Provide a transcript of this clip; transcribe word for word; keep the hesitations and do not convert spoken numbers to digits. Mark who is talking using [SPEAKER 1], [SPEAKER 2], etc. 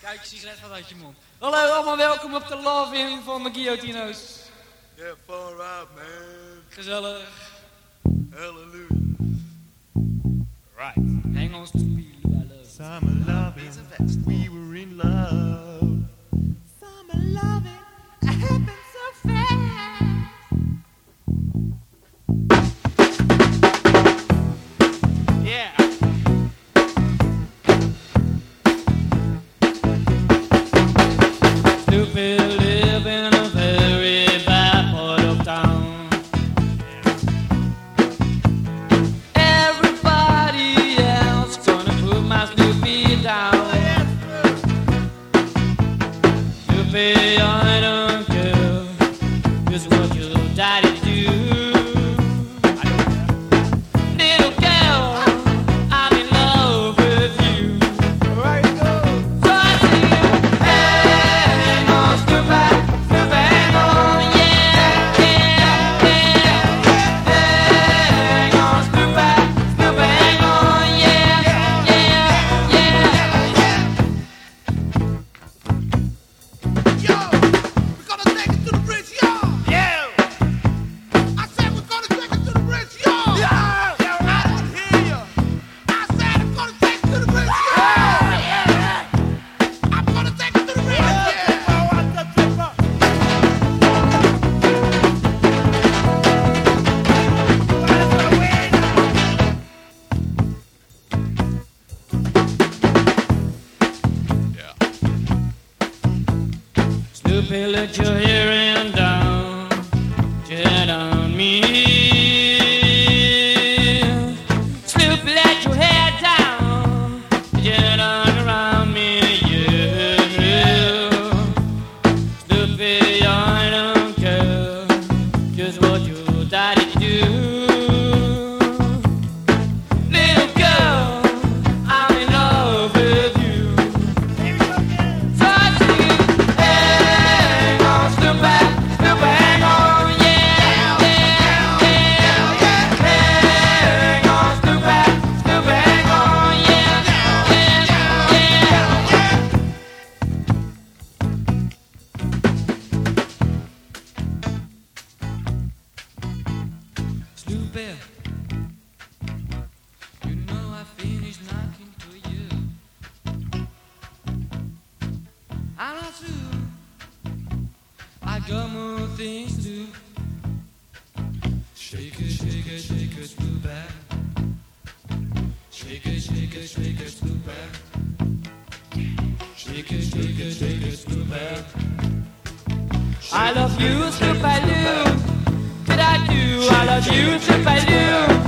[SPEAKER 1] Kijk, sigaret gaat uit je mond. Hallo, allemaal welkom op de Love-in van de Guillotino's.
[SPEAKER 2] Yeah, far out, man.
[SPEAKER 1] Gezellig.
[SPEAKER 2] Hallelujah.
[SPEAKER 1] Right. Hang on to be I love.
[SPEAKER 2] Summer loving, we were in love.
[SPEAKER 3] Summer loving, I happened so fast.
[SPEAKER 1] Yeah. Stupid live in a very bad part of town. Everybody else gonna put my Snoopy down. Snoopy, I don't care, 'cause what your daddy do. Little girl, I'm in love with you. So I sing, hang on, Snoopy, Snoopy, hang on, yeah, yeah, yeah. Hang on, Snoopy, Snoopy, hang on, yeah, yeah, yeah.
[SPEAKER 3] Yo, we're gonna take it to the bridge, yo.
[SPEAKER 2] Yeah!
[SPEAKER 3] I said we're gonna take it to the bridge, yo.
[SPEAKER 2] Yeah!
[SPEAKER 3] I don't hear you. I said I'm gonna take it to the bridge, yo. I'm gonna take it to the bridge, yeah.
[SPEAKER 1] Snoopy, let your hair hang down, jet on me. Snoopy, let your hair down, jet on around me, yeah. Snoopy, I don't care, just what your daddy do. Little girl, I'm in love with you. So I sing, hang on, Snoopy, Snoopy, hang on, yeah, yeah, yeah. Hang on, Snoopy, Snoopy, hang on, yeah, yeah, yeah. Snoopy, you know I finished knocking to you. I'm not through. I got more things to do. Shake it, shake it, shake it, Snoopy. Shake it, shake it, shake it, Snoopy. Shake it, shake it, shake it, Snoopy. I love you, Snoopy Loo. Did I do? I love you, Snoopy Loo.